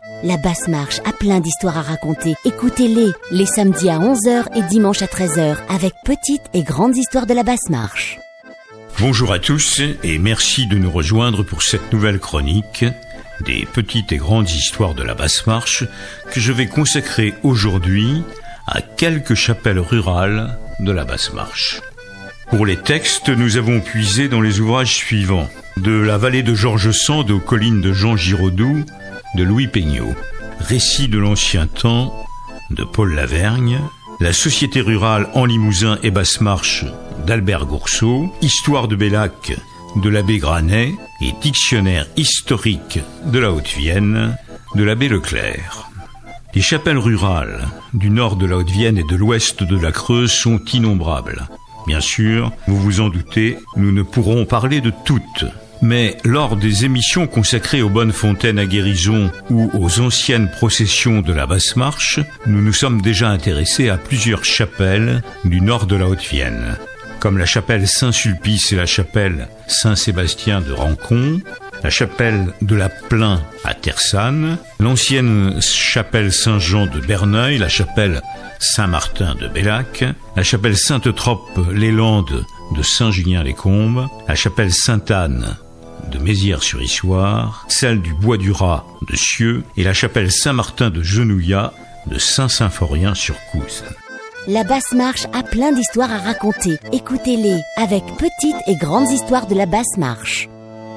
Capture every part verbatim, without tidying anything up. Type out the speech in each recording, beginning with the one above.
La Basse-Marche a plein d'histoires à raconter. Écoutez-les, les samedis à onze heures et dimanche à treize heures, avec petites et grandes histoires de la Basse-Marche. Bonjour à tous et merci de nous rejoindre pour cette nouvelle chronique des petites et grandes histoires de la Basse-Marche que je vais consacrer aujourd'hui à quelques chapelles rurales de la Basse-Marche. Pour les textes, nous avons puisé dans les ouvrages suivants. De la vallée de Georges Sand aux collines de Jean Giraudoux, de Louis Peignot. Récit de l'ancien temps, de Paul Lavergne. La société rurale en Limousin et Basse-Marche, d'Albert Gourceau. Histoire de Bellac, de l'abbé Granet. Et dictionnaire historique de la Haute-Vienne, de l'abbé Leclerc. Les chapelles rurales du nord de la Haute-Vienne et de l'ouest de la Creuse sont innombrables. Bien sûr, vous vous en doutez, nous ne pourrons parler de toutes. Mais lors des émissions consacrées aux bonnes fontaines à guérison ou aux anciennes processions de la Basse-Marche, nous nous sommes déjà intéressés à plusieurs chapelles du nord de la Haute-Vienne, comme la chapelle Saint-Sulpice et la chapelle Saint-Sébastien de Rancon, la chapelle de la Plain à Tersanne, l'ancienne chapelle Saint-Jean de Berneuil, la chapelle Saint-Martin de Bellac, la chapelle Sainte-Trope-les-Landes de Saint-Julien-les-Combes, la chapelle Sainte-Anne de Mézières-sur-Issoire, celle du Bois-du-Rat de Cieux et la chapelle Saint-Martin de Genouillat de Saint-Symphorien-sur-Couze. La Basse-Marche a plein d'histoires à raconter. Écoutez-les, avec petites et grandes histoires de la Basse-Marche.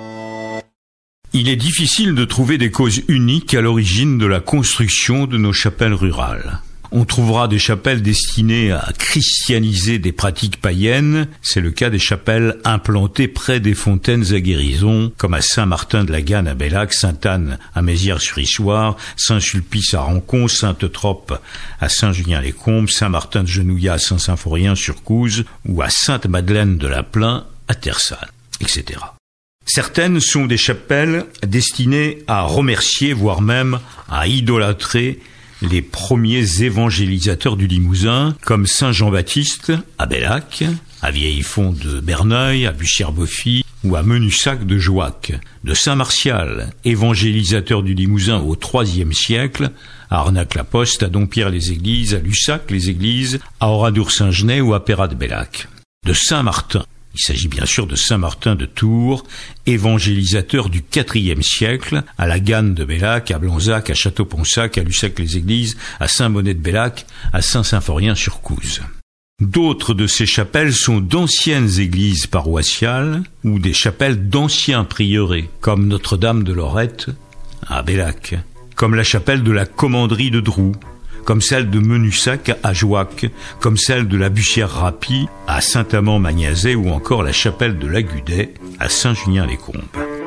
Il est difficile de trouver des causes uniques à l'origine de la construction de nos chapelles rurales. On trouvera des chapelles destinées à christianiser des pratiques païennes. C'est le cas des chapelles implantées près des fontaines à guérison, comme à Saint-Martin-de-la-Ganne à Bellac, Sainte-Anne à Mézières-sur-Issoire, Saint-Sulpice à Rancon, Sainte-Trope à Saint-Julien-les-Combes, Saint-Martin de Genouillat à Saint-Symphorien-sur-Couze ou à Sainte-Madeleine de la Plain à Tersanne, et cetera. Certaines sont des chapelles destinées à remercier, voire même à idolâtrer les premiers évangélisateurs du Limousin, comme Saint Jean-Baptiste à Bellac, à Vieillefond de Berneuil, à Bussière-Boffy ou à Menussac de Jouac, de Saint Martial, évangélisateur du Limousin au troisième siècle, à Arnac-la-Poste, à Dompierre-les-Églises, à Lussac-les-Églises, à Oradour-Saint-Genès ou à Pérat-de-Bellac, de Saint Martin. Il s'agit bien sûr de Saint Martin de Tours, évangélisateur du quatrième siècle, à la Ganne de Bellac, à Blanzac, à Château-Ponsac, à Lussac-les-Églises, à Saint-Bonnet de Bellac, à Saint-Symphorien-sur-Couze. D'autres de ces chapelles sont d'anciennes églises paroissiales ou des chapelles d'anciens prieurés, comme Notre-Dame de Lorette à Bellac, comme la chapelle de la Commanderie de Drou, comme celle de Menussac à Jouac, comme celle de la Bussière-Rapie à Saint-Amand-Magnazet ou encore la chapelle de l'Agudet à Saint-Julien-les-Combes.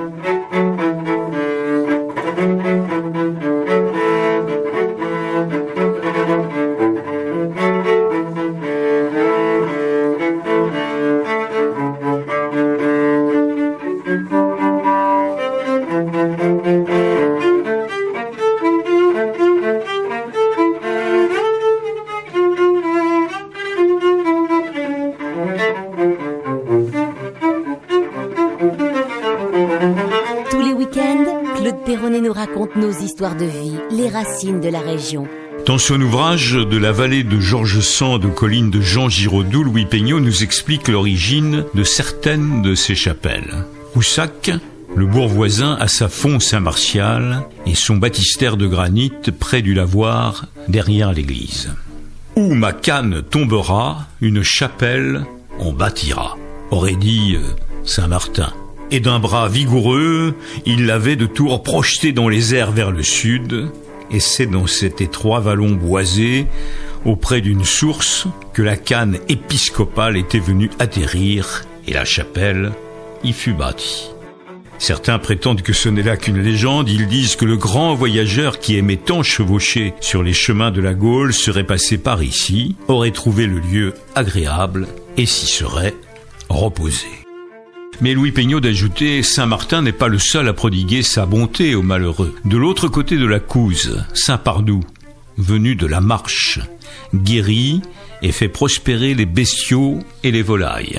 Claude Perronnet nous raconte nos histoires de vie, les racines de la région. Dans son ouvrage de la vallée de Georges Sand aux collines de Jean Giraudoux, Louis Peignot nous explique l'origine de certaines de ces chapelles. Roussac, le bourg voisin, a sa font Saint-Martial et son baptistère de granit près du lavoir, derrière l'église. Où ma canne tombera, une chapelle on bâtira, aurait dit euh, Saint-Martin. Et d'un bras vigoureux, il l'avait de tour projeté dans les airs vers le sud, et c'est dans cet étroit vallon boisé, auprès d'une source, que la canne épiscopale était venue atterrir, et la chapelle y fut bâtie. Certains prétendent que ce n'est là qu'une légende. Ils disent que le grand voyageur qui aimait tant chevaucher sur les chemins de la Gaule serait passé par ici, aurait trouvé le lieu agréable et s'y serait reposé. Mais Louis Peignot d'ajouter, Saint-Martin n'est pas le seul à prodiguer sa bonté aux malheureux. De l'autre côté de la Couze, Saint-Pardoux, venu de la Marche, guérit et fait prospérer les bestiaux et les volailles.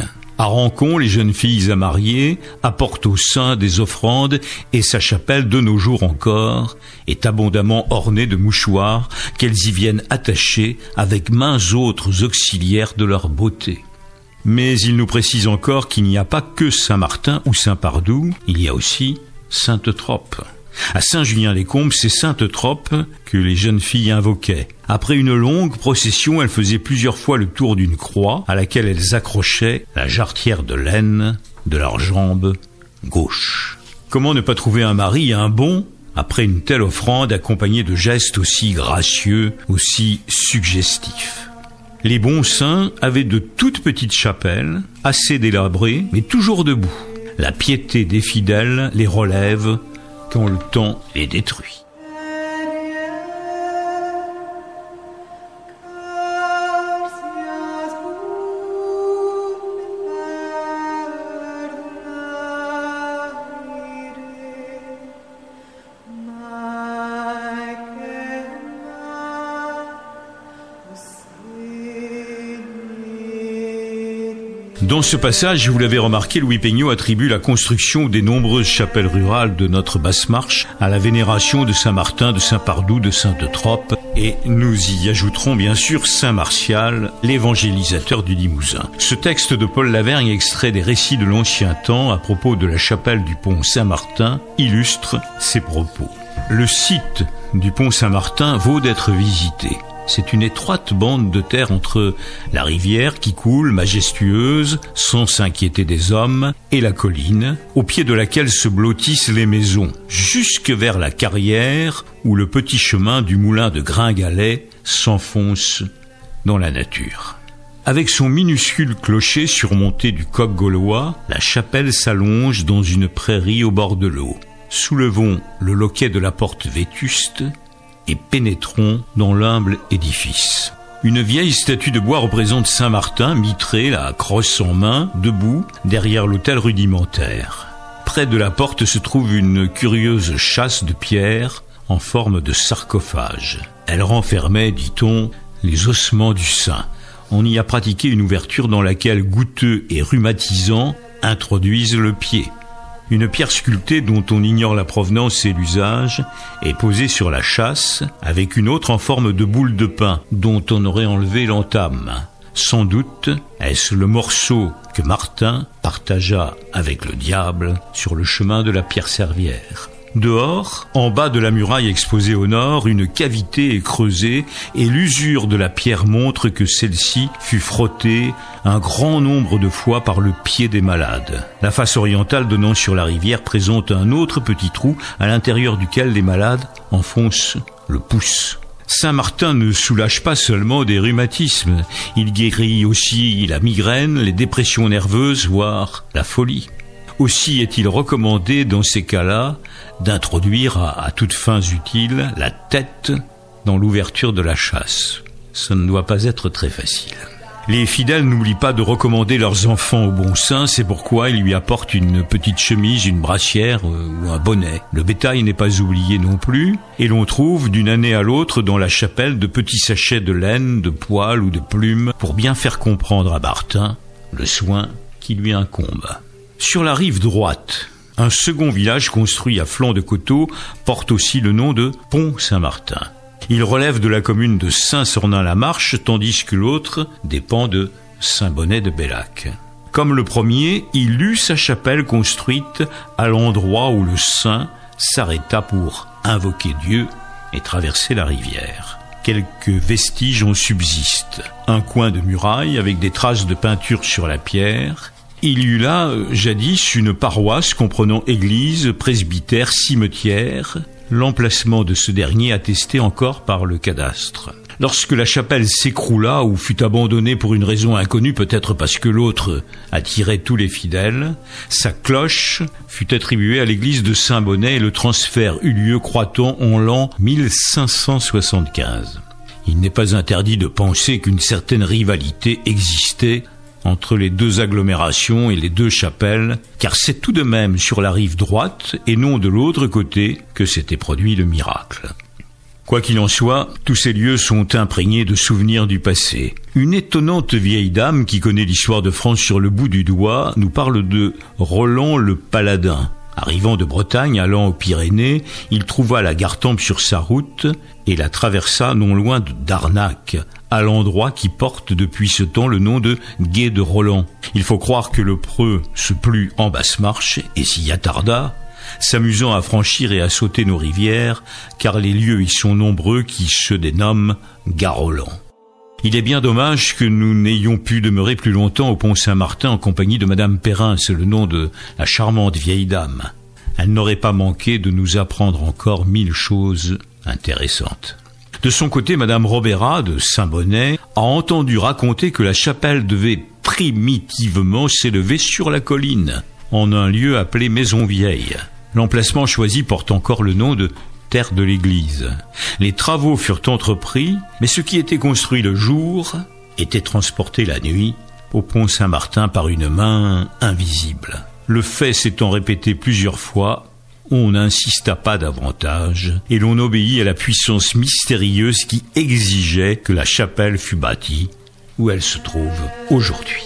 À Rancon, les jeunes filles à marier apportent au sein des offrandes et sa chapelle, de nos jours encore, est abondamment ornée de mouchoirs qu'elles y viennent attacher avec maints autres auxiliaires de leur beauté. Mais il nous précise encore qu'il n'y a pas que Saint-Martin ou Saint-Pardoux, il y a aussi Sainte-Trope. À Saint-Julien-les-Combes, c'est Sainte-Trope que les jeunes filles invoquaient. Après une longue procession, elles faisaient plusieurs fois le tour d'une croix à laquelle elles accrochaient la jarretière de laine de leur jambe gauche. Comment ne pas trouver un mari, un bon, après une telle offrande accompagnée de gestes aussi gracieux, aussi suggestifs? Les bons saints avaient de toutes petites chapelles, assez délabrées, mais toujours debout. La piété des fidèles les relève quand le temps les détruit. Dans ce passage, vous l'avez remarqué, Louis Peignot attribue la construction des nombreuses chapelles rurales de notre Basse-Marche à la vénération de Saint-Martin, de Saint-Pardoux, de Sainte-Trope, et nous y ajouterons bien sûr Saint-Martial, l'évangélisateur du Limousin. Ce texte de Paul Lavergne, extrait des récits de l'Ancien Temps à propos de la chapelle du pont Saint-Martin, illustre ces propos. Le site du pont Saint-Martin vaut d'être visité. C'est une étroite bande de terre entre la rivière qui coule, majestueuse, sans s'inquiéter des hommes, et la colline, au pied de laquelle se blottissent les maisons, jusque vers la carrière où le petit chemin du moulin de Gringalet s'enfonce dans la nature. Avec son minuscule clocher surmonté du coq gaulois, la chapelle s'allonge dans une prairie au bord de l'eau. Soulevons le loquet de la porte vétuste et pénétrons dans l'humble édifice. Une vieille statue de bois représente Saint-Martin, mitré, la crosse en main, debout, derrière l'autel rudimentaire. Près de la porte se trouve une curieuse châsse de pierre en forme de sarcophage. Elle renfermait, dit-on, les ossements du saint. On y a pratiqué une ouverture dans laquelle goutteux et rhumatisants introduisent le pied. Une pierre sculptée dont on ignore la provenance et l'usage est posée sur la châsse avec une autre en forme de boule de pain dont on aurait enlevé l'entame. Sans doute est-ce le morceau que Martin partagea avec le diable sur le chemin de la Pierre Servière. Dehors, en bas de la muraille exposée au nord, une cavité est creusée et l'usure de la pierre montre que celle-ci fut frottée un grand nombre de fois par le pied des malades. La face orientale donnant sur la rivière présente un autre petit trou à l'intérieur duquel les malades enfoncent le pouce. Saint-Martin ne soulage pas seulement des rhumatismes, il guérit aussi la migraine, les dépressions nerveuses, voire la folie. Aussi est-il recommandé dans ces cas-là d'introduire à, à toutes fins utiles la tête dans l'ouverture de la châsse. Ça ne doit pas être très facile. Les fidèles n'oublient pas de recommander leurs enfants au bon saint, c'est pourquoi ils lui apportent une petite chemise, une brassière euh, ou un bonnet. Le bétail n'est pas oublié non plus, et l'on trouve d'une année à l'autre dans la chapelle de petits sachets de laine, de poils ou de plumes pour bien faire comprendre à Martin le soin qui lui incombe. Sur la rive droite, un second village construit à flanc de coteau porte aussi le nom de Pont Saint-Martin. Il relève de la commune de Saint-Sornin-la-Marche, tandis que l'autre dépend de Saint-Bonnet-de-Bellac. Comme le premier, il eut sa chapelle construite à l'endroit où le saint s'arrêta pour invoquer Dieu et traverser la rivière. Quelques vestiges en subsistent. Un coin de muraille avec des traces de peinture sur la pierre. Il y eut là, jadis, une paroisse comprenant église, presbytère, cimetière, l'emplacement de ce dernier attesté encore par le cadastre. Lorsque la chapelle s'écroula ou fut abandonnée pour une raison inconnue, peut-être parce que l'autre attirait tous les fidèles, sa cloche fut attribuée à l'église de Saint-Bonnet et le transfert eut lieu, croit-on, en l'an mille cinq cent soixante-quinze. Il n'est pas interdit de penser qu'une certaine rivalité existait entre les deux agglomérations et les deux chapelles, car c'est tout de même sur la rive droite et non de l'autre côté que s'était produit le miracle. Quoi qu'il en soit, tous ces lieux sont imprégnés de souvenirs du passé. Une étonnante vieille dame qui connaît l'histoire de France sur le bout du doigt nous parle de Roland le Paladin. Arrivant de Bretagne, allant aux Pyrénées, il trouva la Gartempe sur sa route et la traversa non loin de Darnac, à l'endroit qui porte depuis ce temps le nom de Gué de Roland. Il faut croire que le preux se plut en basse marche et s'y attarda, s'amusant à franchir et à sauter nos rivières, car les lieux y sont nombreux qui se dénomment Garolan. Il est bien dommage que nous n'ayons pu demeurer plus longtemps au Pont Saint-Martin en compagnie de Madame Perrin, c'est le nom de la charmante vieille dame. Elle n'aurait pas manqué de nous apprendre encore mille choses intéressantes. De son côté, Madame Robérat de Saint-Bonnet a entendu raconter que la chapelle devait primitivement s'élever sur la colline, en un lieu appelé Maison Vieille. L'emplacement choisi porte encore le nom de terre de l'église. Les travaux furent entrepris, mais ce qui était construit le jour était transporté la nuit au Pont Saint-Martin par une main invisible. Le fait s'étant répété plusieurs fois, on n'insista pas davantage et l'on obéit à la puissance mystérieuse qui exigeait que la chapelle fût bâtie où elle se trouve aujourd'hui.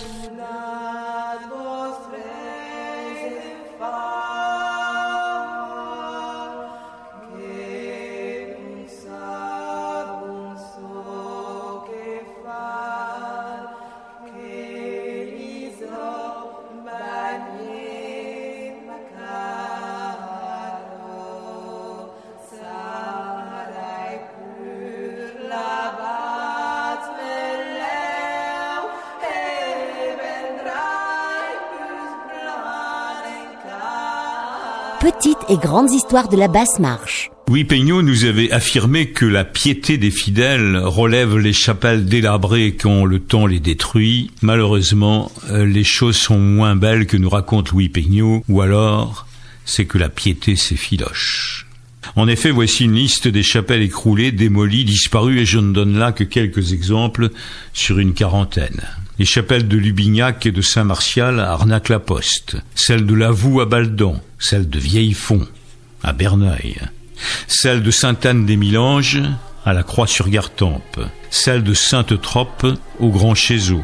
Petites et grandes histoires de la basse marche. Louis Peignot nous avait affirmé que la piété des fidèles relève les chapelles délabrées quand le temps les détruit. Malheureusement, les choses sont moins belles que nous raconte Louis Peignot, ou alors c'est que la piété s'effiloche. En effet, voici une liste des chapelles écroulées, démolies, disparues, et je ne donne là que quelques exemples sur une quarantaine. Les chapelles de Lubignac et de Saint-Martial à Arnac-la-Poste, celle de Lavoux à Baldan, celle de Vieillefond à Berneuil, celle de Sainte-Anne-des-Milanges à la Croix-sur-Gartempe, celle de Sainte-Trope au Grand Chézeau,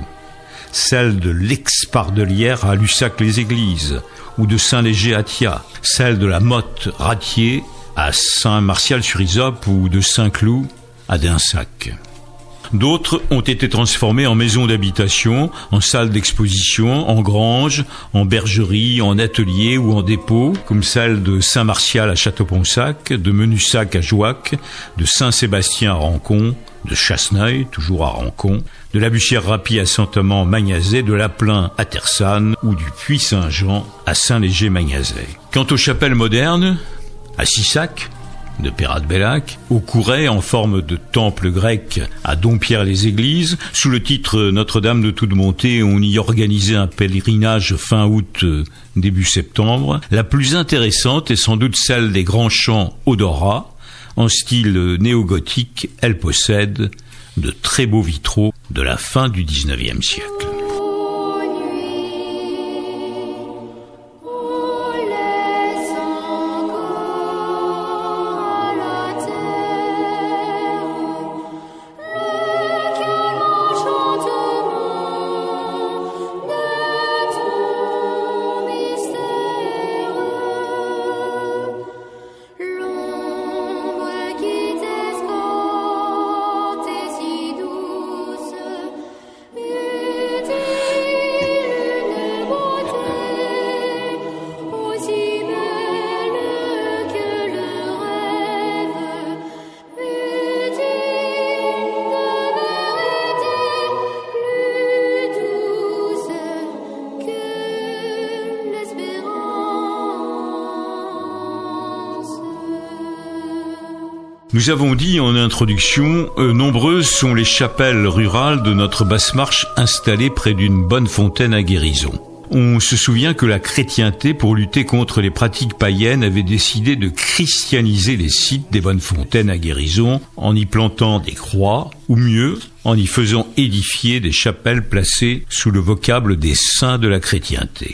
celle de l'Expardelière à Lussac-les-Églises ou de Saint-Léger à Thiat, celle de la Motte-Ratier à Saint-Martial-sur-Isope ou de Saint-Cloud à Dinsac. D'autres ont été transformés en maisons d'habitation, en salles d'exposition, en granges, en bergeries, en ateliers ou en dépôts, comme celle de Saint-Martial à Châteauponsac, de Menussac à Jouac, de Saint-Sébastien à Rancon, de Chasseneuil, toujours à Rancon, de la Bussière-Rapie à Saint-Amand-Magnazet, de Laplein à Tersanne ou du Puy-Saint-Jean à Saint-Léger-Magnazet. Quant aux chapelles modernes, à Sissac, de Pérat-de-Bellac, au Couret en forme de temple grec à Dompierre-les-Églises, sous le titre Notre-Dame de Toute-Montée, on y organisait un pèlerinage fin août, début septembre. La plus intéressante est sans doute celle des Grands Champs Odorat. En style néo-gothique, elle possède de très beaux vitraux de la fin du dix-neuvième siècle. Nous avons dit en introduction, euh, nombreuses sont les chapelles rurales de notre Basse-Marche installées près d'une bonne fontaine à guérison. On se souvient que la chrétienté, pour lutter contre les pratiques païennes, avait décidé de christianiser les sites des bonnes fontaines à guérison en y plantant des croix, ou mieux, en y faisant édifier des chapelles placées sous le vocable des saints de la chrétienté.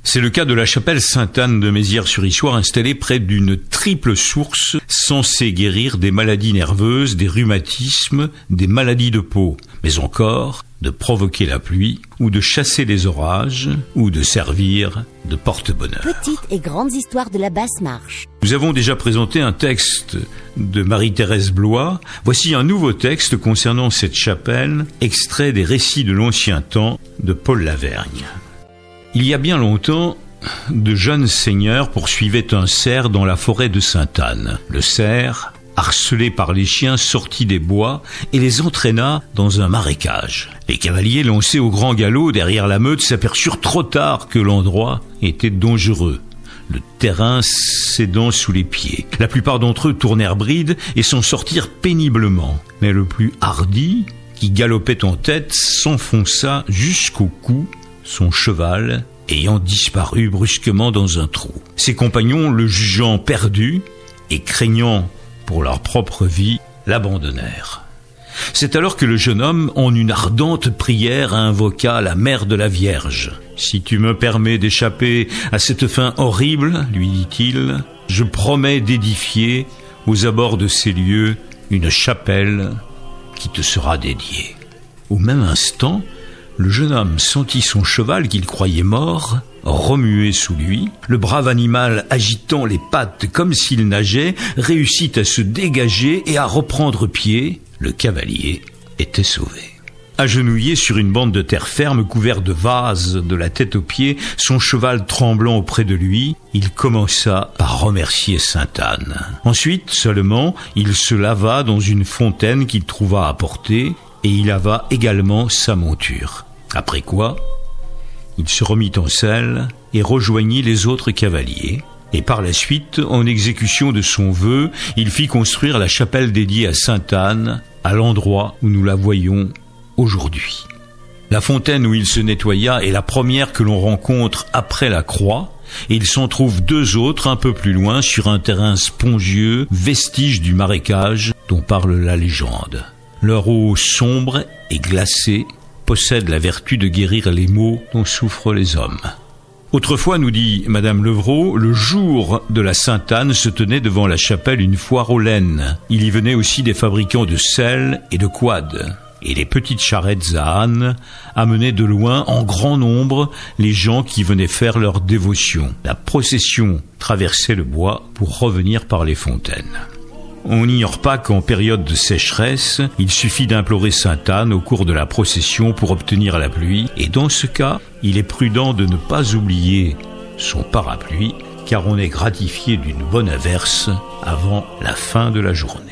C'est le cas de la chapelle Sainte-Anne de Mézières-sur-Issoire, installée près d'une triple source censée guérir des maladies nerveuses, des rhumatismes, des maladies de peau, mais encore de provoquer la pluie, ou de chasser les orages, ou de servir de porte-bonheur. Petites et grandes histoires de la basse marche. Nous avons déjà présenté un texte de Marie-Thérèse Blois. Voici un nouveau texte concernant cette chapelle, extrait des récits de l'ancien temps de Paul Lavergne. Il y a bien longtemps, de jeunes seigneurs poursuivaient un cerf dans la forêt de Sainte-Anne. Le cerf, harcelé par les chiens, sortit des bois et les entraîna dans un marécage. Les cavaliers, lancés au grand galop derrière la meute, s'aperçurent trop tard que l'endroit était dangereux, le terrain cédant sous les pieds. La plupart d'entre eux tournèrent bride et s'en sortirent péniblement. Mais le plus hardi, qui galopait en tête, s'enfonça jusqu'au cou, son cheval ayant disparu brusquement dans un trou. Ses compagnons, le jugeant perdu et craignant pour leur propre vie, l'abandonnèrent. C'est alors que le jeune homme, en une ardente prière, invoqua la mère de la Vierge. « Si tu me permets d'échapper à cette fin horrible, lui dit-il, je promets d'édifier aux abords de ces lieux une chapelle qui te sera dédiée. » Au même instant, le jeune homme sentit son cheval qu'il croyait mort remuer sous lui. Le brave animal, agitant les pattes comme s'il nageait, réussit à se dégager et à reprendre pied. Le cavalier était sauvé. Agenouillé sur une bande de terre ferme couverte de vases de la tête aux pieds, son cheval tremblant auprès de lui, il commença par remercier Sainte-Anne. Ensuite seulement, il se lava dans une fontaine qu'il trouva à portée et il lava également sa monture. Après quoi, il se remit en selle et rejoignit les autres cavaliers. Et par la suite, en exécution de son vœu, il fit construire la chapelle dédiée à Sainte-Anne, à l'endroit où nous la voyons aujourd'hui. La fontaine où il se nettoya est la première que l'on rencontre après la croix, et il s'en trouve deux autres un peu plus loin sur un terrain spongieux, vestige du marécage dont parle la légende. Leur eau sombre et glacée possède la vertu de guérir les maux dont souffrent les hommes. Autrefois, nous dit Madame Levrault, le jour de la Sainte-Anne se tenait devant la chapelle une foire aux laines. Il y venait aussi des fabricants de sel et de quads. Et les petites charrettes à ânes amenaient de loin, en grand nombre, les gens qui venaient faire leur dévotion. La procession traversait le bois pour revenir par les fontaines. On n'ignore pas qu'en période de sécheresse, il suffit d'implorer Sainte-Anne au cours de la procession pour obtenir la pluie, et dans ce cas, il est prudent de ne pas oublier son parapluie, car on est gratifié d'une bonne averse avant la fin de la journée.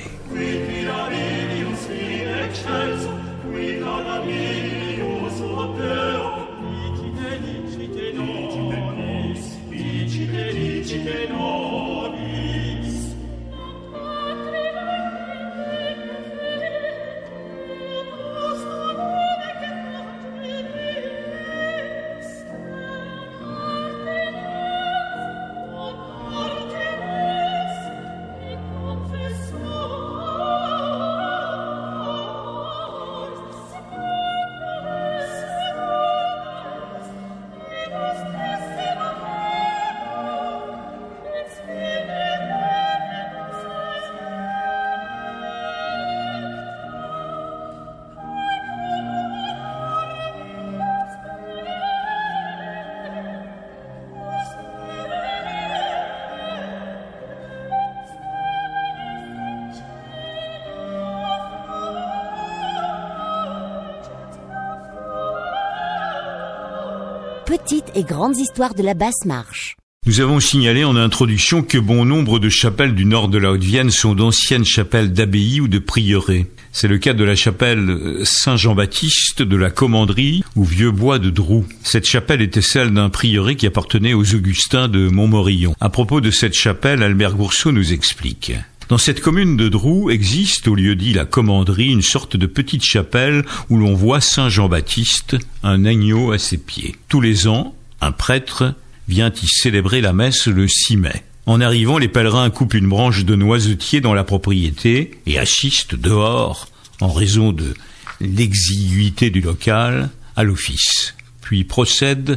Petites et grandes histoires de la basse marche. Nous avons signalé en introduction que bon nombre de chapelles du nord de la Haute-Vienne sont d'anciennes chapelles d'abbaye ou de prieuré. C'est le cas de la chapelle Saint-Jean-Baptiste de la Commanderie ou Vieux-Bois de Droux. Cette chapelle était celle d'un prieuré qui appartenait aux Augustins de Montmorillon. À propos de cette chapelle, Albert Gourceau nous explique. Dans cette commune de Droux existe, au lieu-dit la Commanderie, une sorte de petite chapelle où l'on voit Saint Jean-Baptiste, un agneau à ses pieds. Tous les ans, un prêtre vient y célébrer la messe le six mai. En arrivant, les pèlerins coupent une branche de noisetier dans la propriété et assistent dehors, en raison de l'exiguïté du local, à l'office. Puis procèdent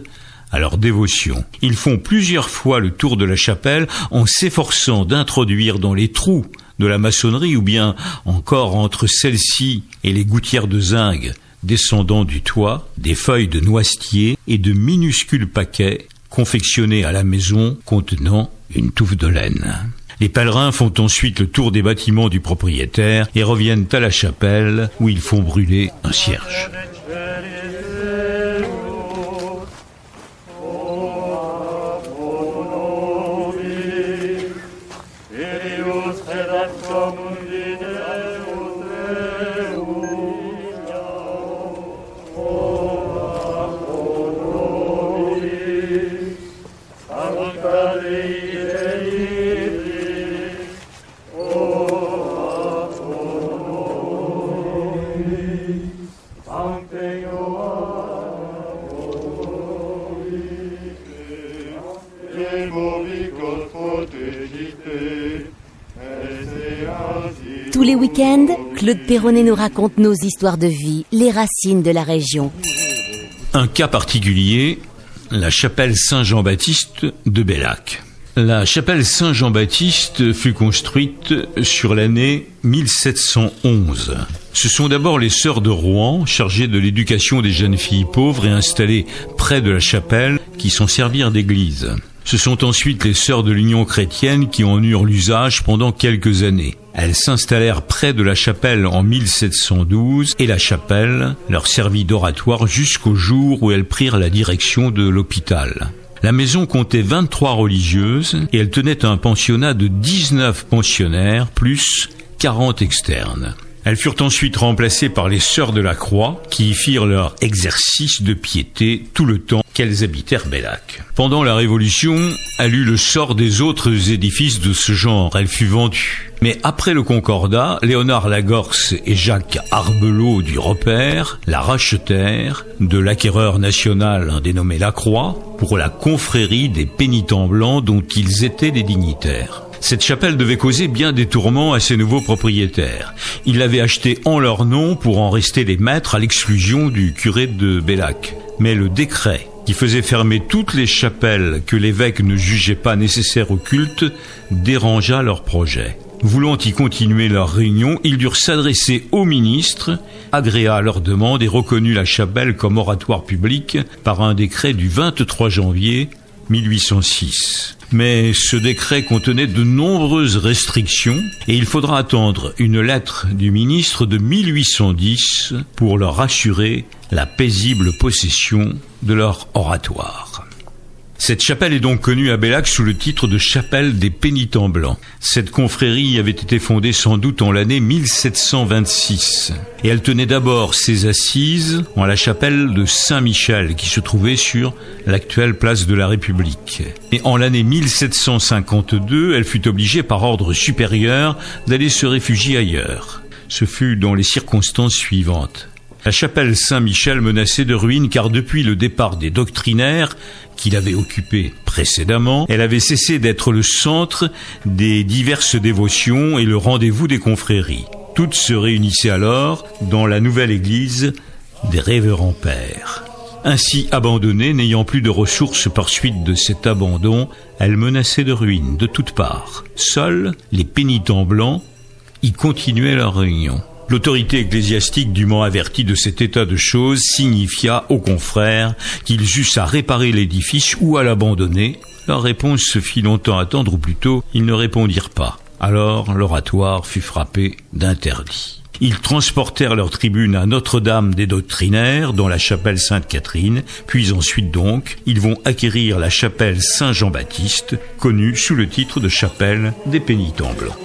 à leur dévotion. Ils font plusieurs fois le tour de la chapelle en s'efforçant d'introduire dans les trous de la maçonnerie ou bien encore entre celle-ci et les gouttières de zinc descendant du toit des feuilles de noisetier et de minuscules paquets confectionnés à la maison contenant une touffe de laine. Les pèlerins font ensuite le tour des bâtiments du propriétaire et reviennent à la chapelle où ils font brûler un cierge. Tous les week-ends, Claude Perronnet nous raconte nos histoires de vie, les racines de la région. Un cas particulier, la chapelle Saint-Jean-Baptiste de Bellac. La chapelle Saint-Jean-Baptiste fut construite sur l'année mille sept cent onze. Ce sont d'abord les sœurs de Rouen, chargées de l'éducation des jeunes filles pauvres et installées près de la chapelle, qui s'en servirent d'église. Ce sont ensuite les sœurs de l'Union chrétienne qui en eurent l'usage pendant quelques années. Elles s'installèrent près de la chapelle en mille sept cent douze et la chapelle leur servit d'oratoire jusqu'au jour où elles prirent la direction de l'hôpital. La maison comptait vingt-trois religieuses et elle tenait un pensionnat de dix-neuf pensionnaires plus quarante externes. Elles furent ensuite remplacées par les Sœurs de la Croix qui y firent leur exercice de piété tout le temps qu'elles habitèrent Bellac. Pendant la Révolution, elle eut le sort des autres édifices de ce genre. Elle fut vendue. Mais après le Concordat, Léonard Lagorce et Jacques Arbelot du Repère la rachetèrent de l'acquéreur national dénommé Lacroix pour la confrérie des pénitents blancs dont ils étaient les dignitaires. Cette chapelle devait causer bien des tourments à ses nouveaux propriétaires. Ils l'avaient achetée en leur nom pour en rester les maîtres à l'exclusion du curé de Bellac. Mais le décret qui faisait fermer toutes les chapelles que l'évêque ne jugeait pas nécessaires au culte dérangea leur projet. Voulant y continuer leur réunion, ils durent s'adresser au ministre, agréa leur demande et reconnut la chapelle comme oratoire public par un décret du vingt-trois janvier mille huit cent six. Mais ce décret contenait de nombreuses restrictions et il faudra attendre une lettre du ministre de mille huit cent dix pour leur assurer la paisible possession de leur oratoire. Cette chapelle est donc connue à Bellac sous le titre de chapelle des pénitents blancs. Cette confrérie avait été fondée sans doute en l'année mille sept cent vingt-six. Et elle tenait d'abord ses assises en la chapelle de Saint-Michel qui se trouvait sur l'actuelle place de la République. Et en l'année mille sept cent cinquante-deux, elle fut obligée par ordre supérieur d'aller se réfugier ailleurs. Ce fut dans les circonstances suivantes. La chapelle Saint-Michel menaçait de ruine car depuis le départ des doctrinaires qui l'avaient occupée précédemment, elle avait cessé d'être le centre des diverses dévotions et le rendez-vous des confréries. Toutes se réunissaient alors dans la nouvelle église des Révérends Pères. Ainsi abandonnée, n'ayant plus de ressources par suite de cet abandon, elle menaçait de ruine de toutes parts. Seuls les pénitents blancs y continuaient leur réunion. L'autorité ecclésiastique, dûment avertie de cet état de choses, signifia aux confrères qu'ils eussent à réparer l'édifice ou à l'abandonner. Leur réponse se fit longtemps attendre, ou plutôt, ils ne répondirent pas. Alors, l'oratoire fut frappé d'interdit. Ils transportèrent leur tribune à Notre-Dame des Doctrinaires, dans la chapelle Sainte-Catherine, puis ensuite donc, ils vont acquérir la chapelle Saint-Jean-Baptiste, connue sous le titre de chapelle des pénitents blancs.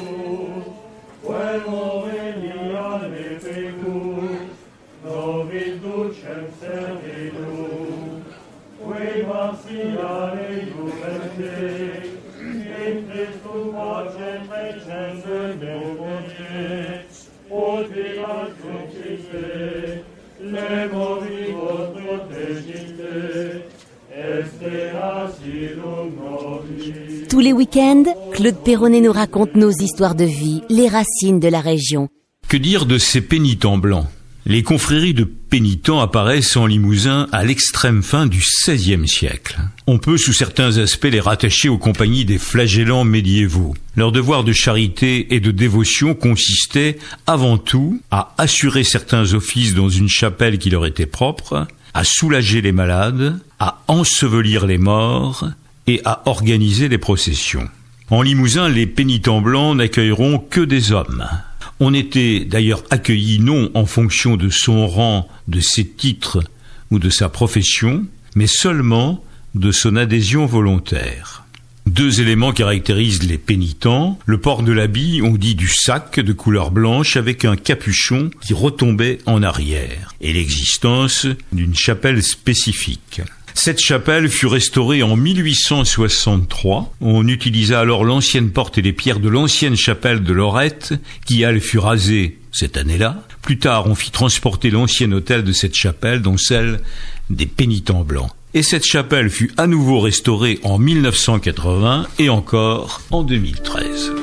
Tous les week-ends, Claude Perronnet nous raconte nos histoires de vie, les racines de la région. Que dire de ces pénitents blancs ? Les confréries de pénitents apparaissent en Limousin à l'extrême fin du seizième siècle. On peut, sous certains aspects, les rattacher aux compagnies des flagellants médiévaux. Leur devoir de charité et de dévotion consistait, avant tout, à assurer certains offices dans une chapelle qui leur était propre, à soulager les malades, à ensevelir les morts et à organiser les processions. En Limousin, les pénitents blancs n'accueilleront que des hommes. On était d'ailleurs accueilli non en fonction de son rang, de ses titres ou de sa profession, mais seulement de son adhésion volontaire. Deux éléments caractérisent les pénitents, le port de l'habit, on dit du sac de couleur blanche avec un capuchon qui retombait en arrière, et l'existence d'une chapelle spécifique. Cette chapelle fut restaurée en mille huit cent soixante-trois. On utilisa alors l'ancienne porte et les pierres de l'ancienne chapelle de Lorette, qui elle fut rasée cette année-là. Plus tard, on fit transporter l'ancien autel de cette chapelle, dont celle des pénitents blancs. Et cette chapelle fut à nouveau restaurée en mille neuf cent quatre-vingts et encore en deux mille treize.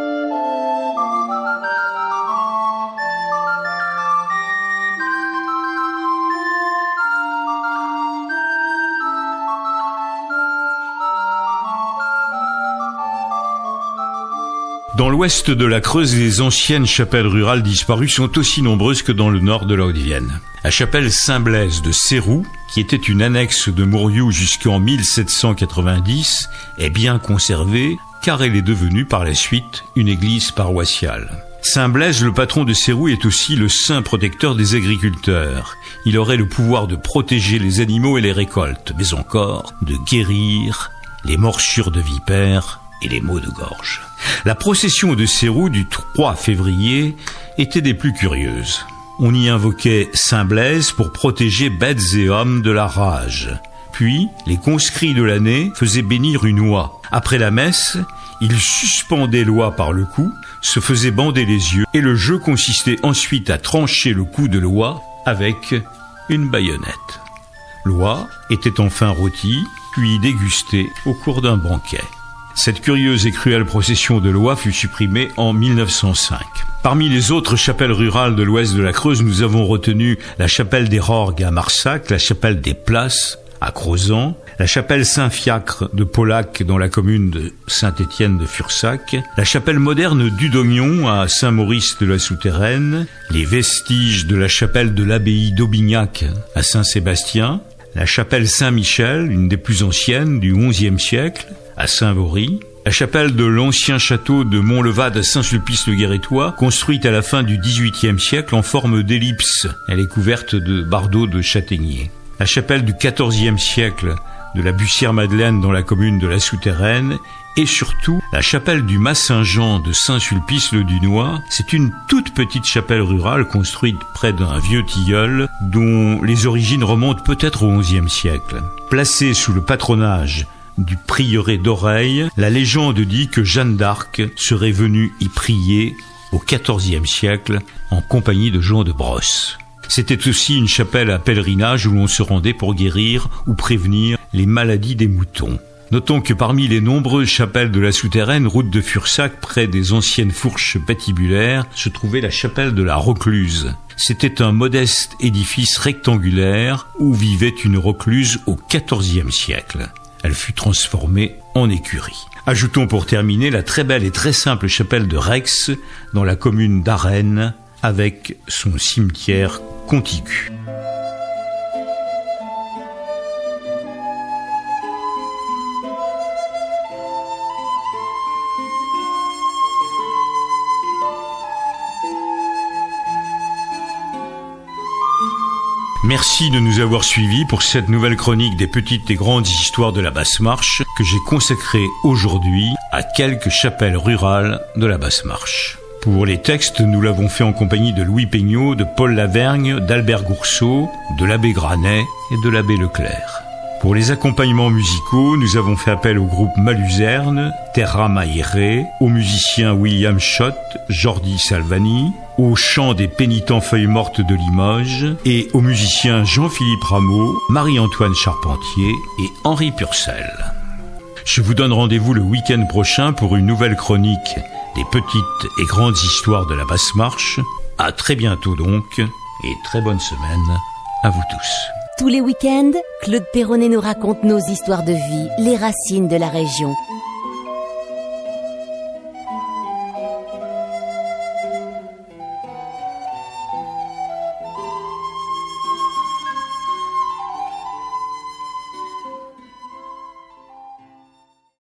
Dans l'ouest de la Creuse, les anciennes chapelles rurales disparues sont aussi nombreuses que dans le nord de la Haute-Vienne. La chapelle Saint-Blaise de Seyroux, qui était une annexe de Mourioux jusqu'en mille sept cent quatre-vingt-dix, est bien conservée car elle est devenue par la suite une église paroissiale. Saint-Blaise, le patron de Seyroux, est aussi le saint protecteur des agriculteurs. Il aurait le pouvoir de protéger les animaux et les récoltes, mais encore de guérir les morsures de vipères et les maux de gorge. La procession de Seyroux du trois février était des plus curieuses. On y invoquait Saint Blaise pour protéger bêtes et hommes de la rage. Puis, les conscrits de l'année faisaient bénir une oie. Après la messe, ils suspendaient l'oie par le cou, se faisaient bander les yeux, et le jeu consistait ensuite à trancher le cou de l'oie avec une baïonnette. L'oie était enfin rôtie, puis dégustée au cours d'un banquet. Cette curieuse et cruelle procession de l'oie fut supprimée en mille neuf cent cinq. Parmi les autres chapelles rurales de l'ouest de la Creuse, nous avons retenu la chapelle des Rorgues à Marsac, la chapelle des Places à Crozant, la chapelle Saint-Fiacre de Paulac dans la commune de Saint-Étienne de Fursac, la chapelle moderne d'Udognon à Saint-Maurice de la Souterraine, les vestiges de la chapelle de l'abbaye d'Aubignac à Saint-Sébastien, la chapelle Saint-Michel, une des plus anciennes du onzième siècle, à Saint-Vaury, la chapelle de l'ancien château de Montlevade à Saint-Sulpice-le-Guérétois, construite à la fin du dix-huitième siècle en forme d'ellipse. Elle est couverte de bardeaux de châtaignier. La chapelle du quatorzième siècle de la Bussière-Madeleine dans la commune de la Souterraine, et surtout la chapelle du Mas-Saint-Jean de Saint-Sulpice-le-Dunois. C'est une toute petite chapelle rurale construite près d'un vieux tilleul dont les origines remontent peut-être au onzième siècle. Placée sous le patronage du prieuré d'Oreille, la légende dit que Jeanne d'Arc serait venue y prier au quatorzième siècle en compagnie de Jean de Brosse. C'était aussi une chapelle à pèlerinage où l'on se rendait pour guérir ou prévenir les maladies des moutons. Notons que parmi les nombreuses chapelles de la Souterraine, route de Fursac, près des anciennes fourches patibulaires, se trouvait la chapelle de la Recluse. C'était un modeste édifice rectangulaire où vivait une recluse au quatorzième siècle. Elle fut transformée en écurie. Ajoutons pour terminer la très belle et très simple chapelle de Rex dans la commune d'Arennes avec son cimetière contigu. Merci de nous avoir suivis pour cette nouvelle chronique des petites et grandes histoires de la Basse-Marche que j'ai consacrée aujourd'hui à quelques chapelles rurales de la Basse-Marche. Pour les textes, nous l'avons fait en compagnie de Louis Peignot, de Paul Lavergne, d'Albert Gourceau, de l'abbé Granet et de l'abbé Leclerc. Pour les accompagnements musicaux, nous avons fait appel au groupe Maluzerne, Terra Maire, au musicien William Schott, Jordi Salvani, au chant des pénitents feuilles mortes de Limoges et aux musiciens Jean-Philippe Rameau, Marie-Antoine Charpentier et Henri Purcell. Je vous donne rendez-vous le week-end prochain pour une nouvelle chronique des petites et grandes histoires de la Basse-Marche. À très bientôt donc, et très bonne semaine à vous tous. Tous les week-ends, Claude Perronnet nous raconte nos histoires de vie, les racines de la région.